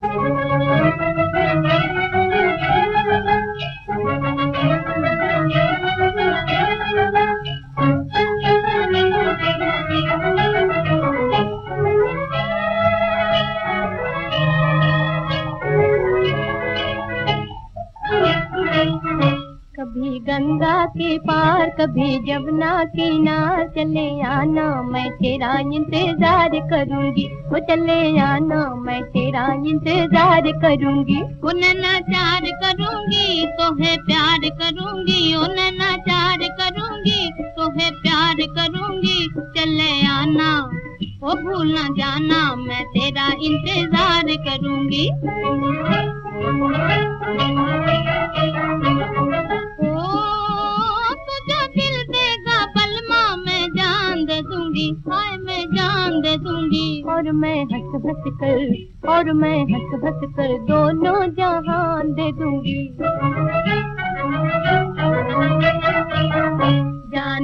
कभी गंगा के पार कभी जमुना किनार, चले आना मैं तेरा इंतजार करूंगी। वो चले आना मैं तेरा इंतजार करूंगी। वो नैनाचार करूंगी तो है प्यार करूंगी। वो नैनाचार करूंगी तो है प्यार करूंगी। चले आना वो भूल न जाना, मैं तेरा इंतजार करूंगी। हाय मैं जान दे दूंगी। और मैं हंस हंस कर दोनों जहान दे दूंगी। जान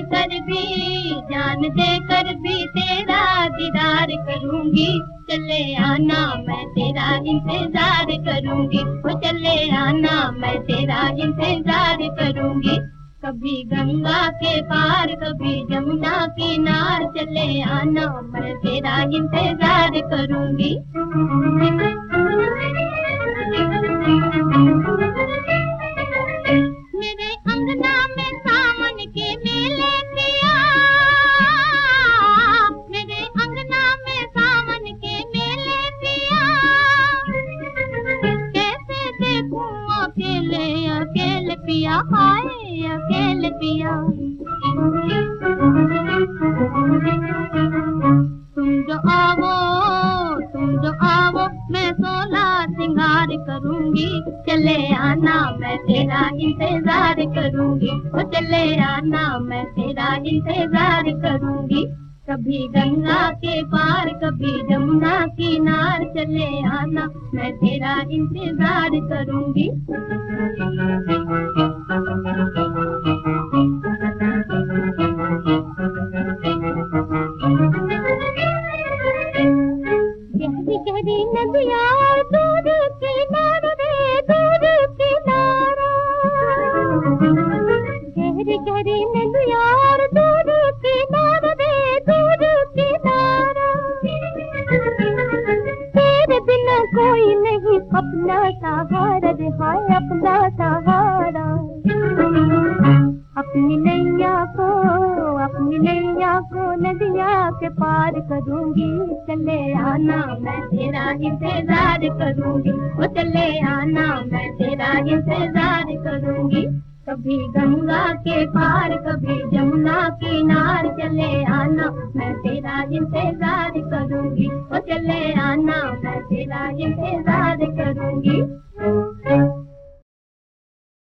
दे कर भी तेरा दीदार करूंगी। चले आना मैं तेरा इंतजार करूंगी। वो चले आना मैं तेरा इंतजार करूंगी। कभी गंगा के पार कभी जमुना किनार, चले आना मैं तेरा इंतजार करूंगी। मेरे अंगना में सावन के मेले पिया, मेरे अंगना में सावन के मेले पिया। कैसे देखूं अकेले अकेले पिया, हाय अकेले पिया। तुम जो आवो मैं 16 सिंगार करूंगी। चले आना मैं तेरा इंतजार करूंगी। वो चले आना मैं तेरा इंतजार करूंगी। कभी गंगा के पार कभी जमुना किनार, चले आना मैं तेरा इंतजार करूंगी। गहरी गहरी नदियाँ दूर किनारा रे, दूर किनारा। गहरी गहरी नदियाँ दूर किनारा रे, दूर किनारा। तेरे बिना कोई नहीं अपना सहारा रे, हाय अपना सहारा। अपनी नैया को नदिया के पार करूंगी। चले आना मैं तेरा इंतजार करूंगी। वो चले आना मैं तेरा इंतजार करूंगी। कभी गंगा के पार कभी जमुना किनार, चले आना मैं तेरा इंतजार करूंगी। वो चले आना मैं तेरा इंतजार करूंगी।